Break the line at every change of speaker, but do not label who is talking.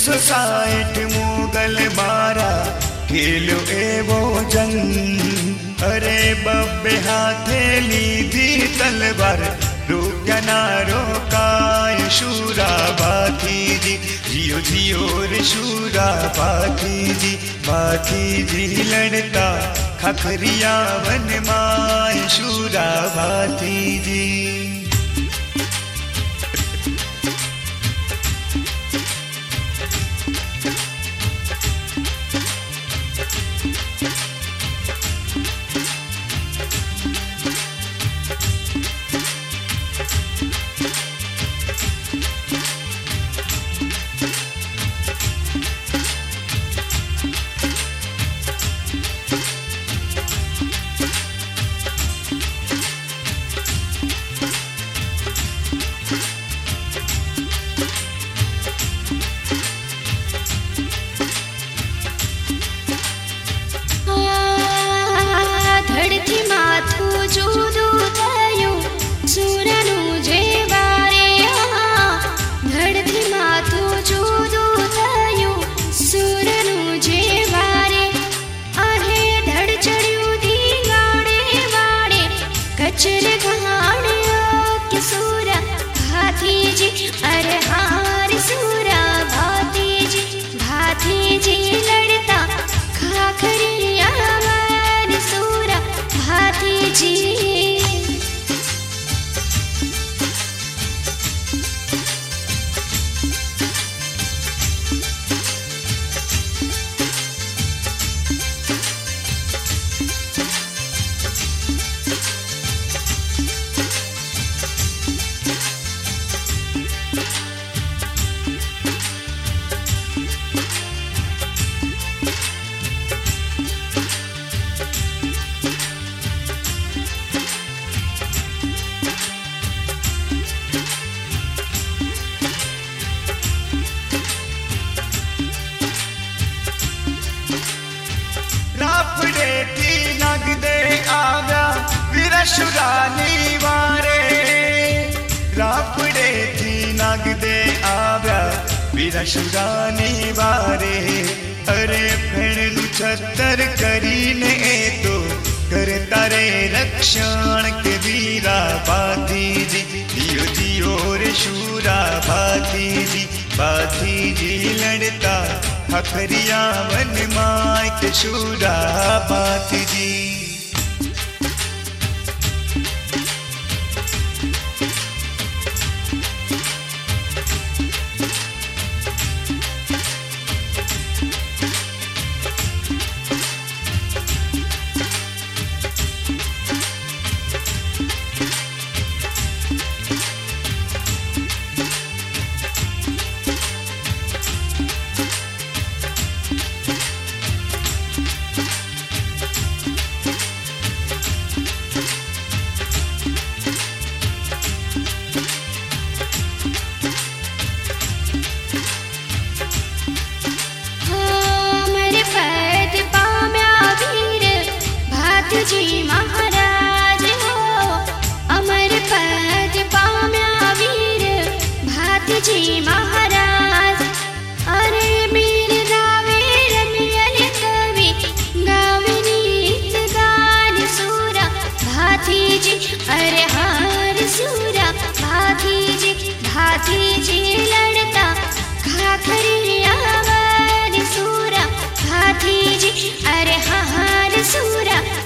1960 मुगल मारा खेलो एवो जंग। अरे बब्बे हाथे लीधी तलवार रोक्या ना रोकाय शूरा बाथी जी। जियो जियो रे शूरा बाथी जी लड़ता खखरिया वन माय शूरा बाथी जी।
अरे हार सूरा भाती जी लड़ता खाखरिया वन सूरा भाती जी।
शुरानी वारे रापड़े थी नगदे आव्या वीरा शुरानी वारे। अरे भेण छतर करीने तो करता रे रक्षण के वीरा बाथी जी। जियो जियो रे शूरा बाथी जी लड़ता खखरिया वन माय के शूरा बाथी जी।
जी महाराज हो अमर पद पाम्या वीर भाती जी महाराज। अरे मीर गावे रमियल कवि गावे नीत गान सूरा भाती जी। अरे हार सूरा भाती जी लड़ता खाखरिया वन सूरा भाती जी। अरे हार सूरा